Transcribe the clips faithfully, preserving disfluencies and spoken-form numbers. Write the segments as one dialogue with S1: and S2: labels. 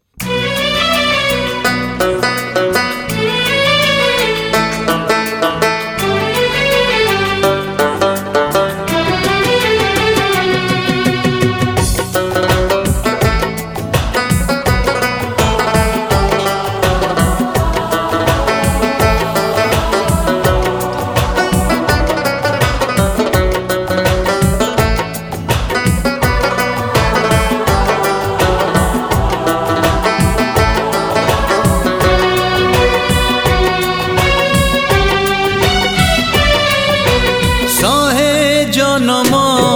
S1: जन्म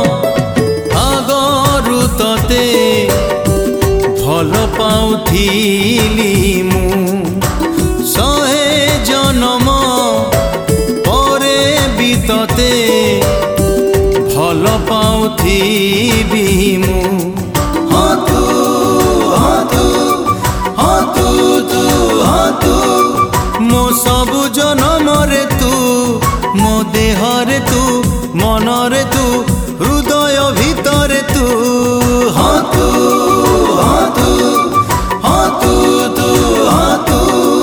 S1: आगरु तते भल पाउथिली मु शहे जन्म परे भी तते भल पाउथिबी मु हाँ तू हाँ तू हाँ तू तू हाँ तू मो सबु जन्म रे तू मो देह रे तू मन रे तू हृदय भितर तू हाँ तू हाँ तू हाँ तू तू हाँ तू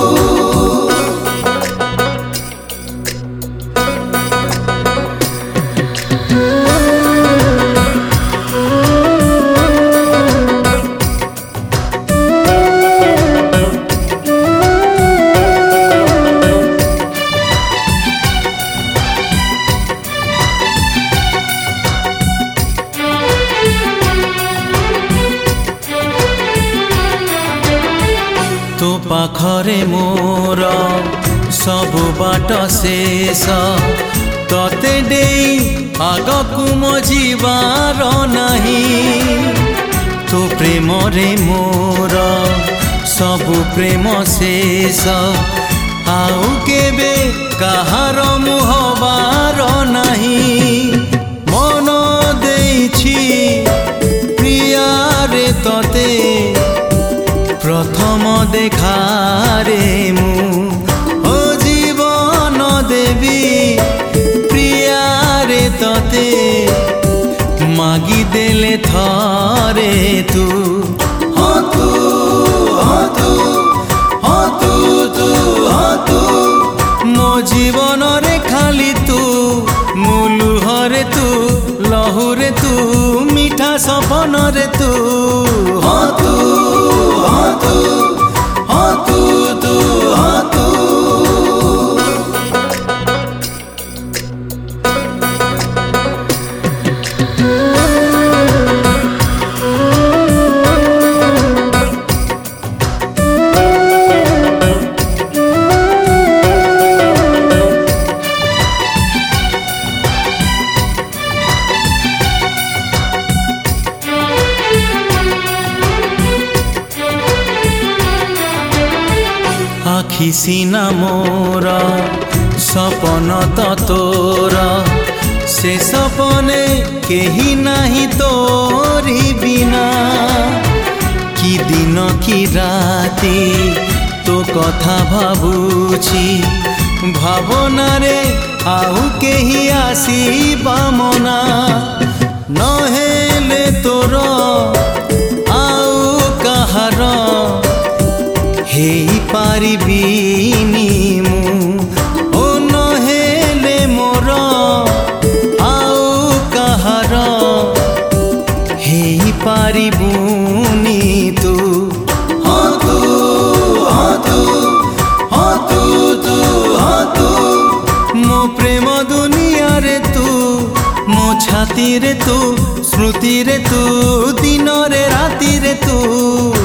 S1: तो पाखरे मोर सबु बाट शेष तते देई आगकु मो जीवार नहीं तो प्रेम रे मोर सबु प्रेम शेष आउ केबे कहार मुहबार नहीं मन देइछि प्रिया रे तते प्रथम देखारे मु ओ जीवन देवी प्रिया रे तते मागी देले थारे तू हाँ तू हाँ तू हाँ तू तू हाँ तू मो जीवन रे खाली तू मो लुह रे तू लहू रे तू मीठा सपन रे तू हाँ तू हाँ तू हाँ तू तू हाँ तू आखि सीना मोर सपन तो तोर से सपने केही नहीं तोरी बिना कि दिन कि राति तो कथा भाबुछि भावना रे आउ केही आसीबा मना नहेले तोर आउ कहार हेई पारिबिनी मु ओ नहेले मोर आउ कहार हेई पारिबुनी तू हाँ तू हाँ तू हाँ तू तू हाँ तू मो प्रेम दुनिया रे तू मो छाती रे तू स्मृति रे तू दिन रे राति रे तू